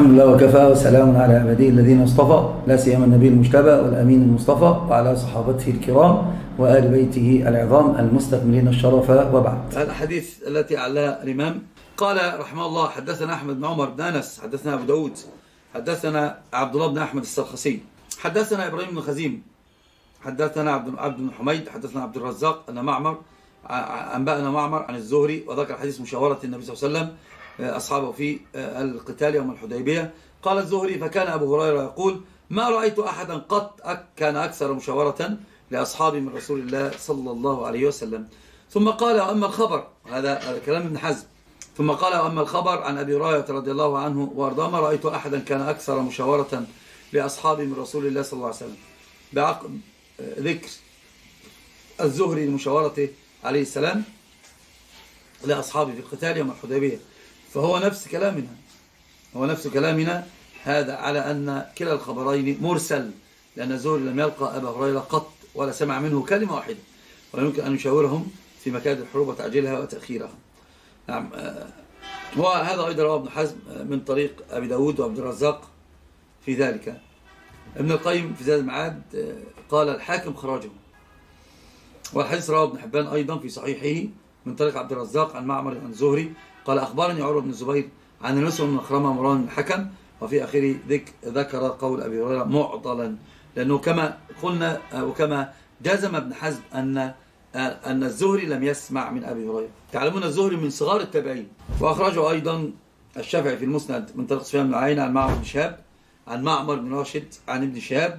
الحمد لله وكفى وسلام على عباده الذين اصطفى، لا سيما النبي المجتبى والأمين المصطفى وعلى صحابته الكرام وآل بيته العظام المستكملين الشرف، وبعد. الحديث التي أعلاها الإمام قال رحمه الله: حدثنا أحمد بن عمر بن أنس، حدثنا أبو داود، حدثنا عبد الله بن أحمد السرخسي، حدثنا إبراهيم بن خزيم، حدثنا عبد بن حميد، حدثنا عبد الرزاق أن معمر أنبأنا معمر عن الزهري، وذكر حديث مشاورة النبي صلى الله عليه وسلم أصحابه في القتال يوم الحديبية. قال الزهري: فكان أبو هريرة يقول: ما رأيت أحدا قط كان أكثر مشاورة لأصحابه من رسول الله صلى الله عليه وسلم. ثم قال: وأما الخبر، هذا كلام ابن حزم، ثم قال: وأما الخبر عن أبي هريرة رضي الله عنه وأرضاه: ما رأيت أحدا كان أكثر مشاورة لأصحابه من رسول الله صلى الله عليه وسلم. بعقب ذكر الزهري لمشاورته عليه السلام لأصحابه في القتال يوم الحديبية، فهو نفس كلامنا هذا على أن كلا الخبرين مرسل، لأن الزهري لم يلقى أبا هريرة قط ولا سمع منه كلمة واحدة، ولا يمكن أن يشاورهم في مكائد الحروب وتعجيلها وتأخيرها. نعم. وهذا أيضا رواه ابن حزم من طريق أبي داود وعبد الرزاق في ذلك. ابن القيم في زاد المعاد قال: الحاكم خرجه. والحديث رواه ابن حبان أيضا في صحيحه من طريق عبد الرزاق عن معمر عن الزهري قال: أخبرني عروة بن الزبير عن المسلم بن مخرمة مروان بن الحكم. وفي آخره ذكر قول أبي هريرة معضلا، لأنه كما قلنا وكما جزم ابن حزم أن الزهري لم يسمع من أبي هريرة. تعلمون الزهري من صغار التابعين. وأخرجه أيضا الشافعي في المسند من طريق سفيان بن عيينة عن معمر بن شهاب عن معمر بن راشد عن ابن شهاب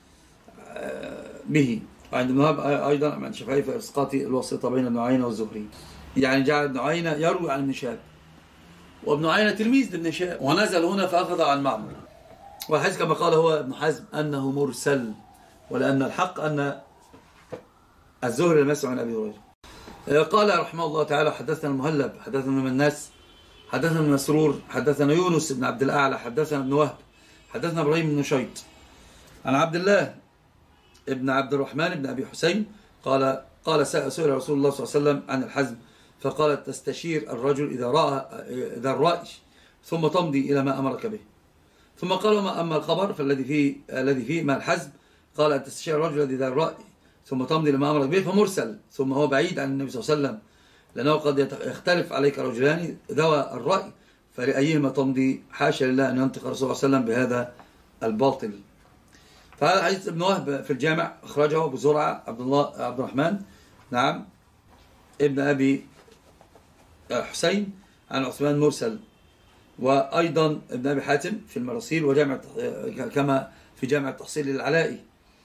به، وعند ابن وهب أيضا عن الشافعي في إسقاط الواسطة بين ابن عيينة والزهري، يعني جعل ابن عيينة يروي عن ابن شهاب، وابن عيينة تلميذ لابن شهاب، ونزل هنا فأخذ عن معمر. والحديث كما قال هو ابن حزم أنه مرسل، ولأن الحق أن الزهري لم يسمع من أبي هريرة. قال رحمه الله تعالى: حدثنا المهلب، حدثنا من الناس، حدثنا من مسرور، حدثنا يونس بن عبد الأعلى، حدثنا ابن وهب، حدثنا إبراهيم بن نشيط عن عبد الله ابن عبد الرحمن بن أبي حسين قال سئل رسول الله صلى الله عليه وسلم عن الحزم، فقال: تستشير الرجل إذا الرأي ثم تمضي إلى ما أمرك به. ثم قال: وما أما الخبر الذي فيه ما الحزم، قال: أن تستشير الرجل إذا الرأي ثم تمضي لما أمرك به، فمرسل، ثم هو بعيد عن النبي صلى الله عليه وسلم، لأنه قد يختلف عليك رجلان ذوى الرأي، فلأيهما تمضي؟ حاشا لله أن ينطق الرسول صلى الله عليه وسلم بهذا الباطل. فهذا حديث ابن وهب في الجامع أخرجه أبو زرعة عبد الرحمن، نعم، ابن أبي حسين عن عثمان مرسل، وأيضا ابن أبي حاتم في المراسيل وجامع كما في جامع التحصيل للعلائي.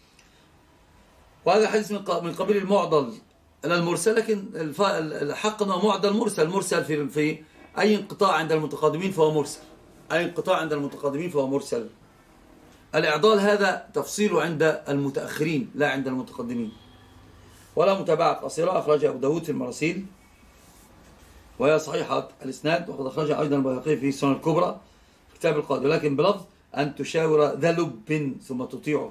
وهذا حديث من قبيل المعضل إلى المرسل، لكن الحق أنه معضل مرسل في أي انقطاع عند المتقدمين فهو مرسل. الإعضال هذا تفصيله عند المتأخرين لا عند المتقدمين. ولا متابعة قصيرة أخرجها أبو داود في المراسيل وهي صحيحة الإسناد، وقد أخرجها أيضا البيهقي في السنن الكبرى كتاب القائد، ولكن بلفظ أن تشاور ذا لب ثم تطيعه.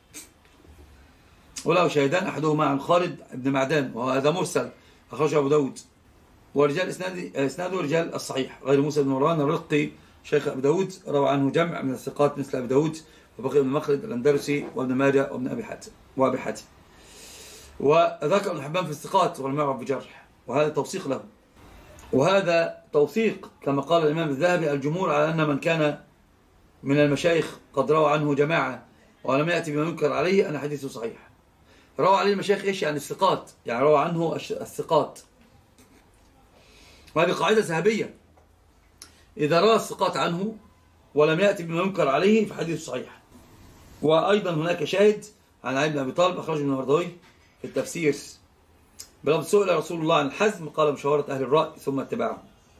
وله شاهدان، أحدهما عن خالد بن معدان وهذا مرسل أخرجه أبو داود. ورجال إسناده رجال الصحيح غير موسى بن مروان الرقي شيخ أبو داود، روى عنه جمع من الثقات مثل أبي داود وبقي بن مخلد الأندلسي وابن ماجه وابن أبي حاتم. وذكر ابن حبان في الثقات والمعرف بجرح، وهذا توثيق له. وهذا توثيق كما قال الإمام الذهبي: الجمهور على أن من كان من المشايخ قد روى عنه جماعة ولم يأتي بما ينكر عليه أن حديثه صحيح. روى عليه المشايخ إيش؟ يعني الثقات، يعني روى عنه الثقات، وهذه قاعدة ذهبية: إذا روى الثقات عنه ولم يأتي بما ينكر عليه فحديثه صحيح. وأيضا هناك شاهد عن علي بن أبي طالب أخرجه ابن مردوي في التفسير بلفظ: سئل رسول الله عن الحزم قال: مشاورة أهل الرأي ثم اتباعهم.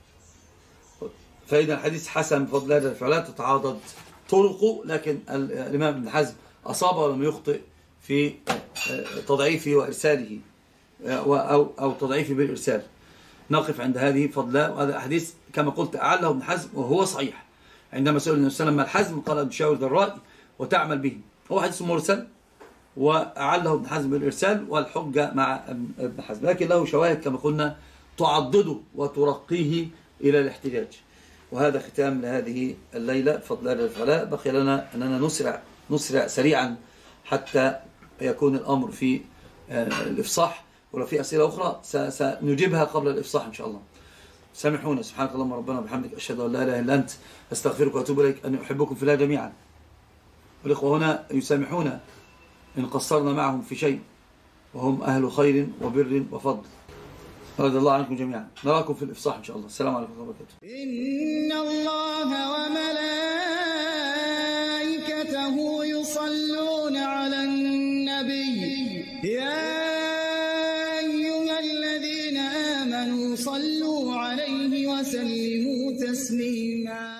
فإذا الحديث حسن بفضل هذه الفعلات تتعاضد طرقه، لكن الإمام ابن حزم أصاب ولم يخطئ في تضعيفه وإرساله أو تضعيفه بالإرسال. نقف عند هذه فضلا. وهذا حديث كما قلت أعله ابن حزم وهو صحيح. عندما سئل النبي صلى الله عليه وسلم ما الحزم قال: تشاور ذا الرأي وتعمل به. هو حديث مرسل وأعله ابن حزم بالإرسال، والحجة مع ابن حزم، لكن له شواهد كما قلنا تعضده وترقيه إلى الاحتجاج. وهذا ختام لهذه الليلة بفضل الله الفعلاء. بقي لنا أننا نسرع سريعا حتى يكون الأمر في الإفصاح، ولو في أسئلة أخرى سنجيبها قبل الإفصاح إن شاء الله. سامحونا. سبحانك اللهم ربنا وبحمدك، أشهد أن لا إله إلا أنت، أستغفرك وأتوب إليك. أن أحبكم في الله جميعا. والإخوة هنا يسامحونا إن قصرنا معهم في شيء، وهم أهل خير وبر وفضل. رضي الله عنكم جميعا. نراكم في الإفصاح إن شاء الله. السلام عليكم ورحمة الله وبركاته. إن الله وملائكته يصلون على النبي يا أيها الذين آمنوا صلوا عليه وسلموا تسليما.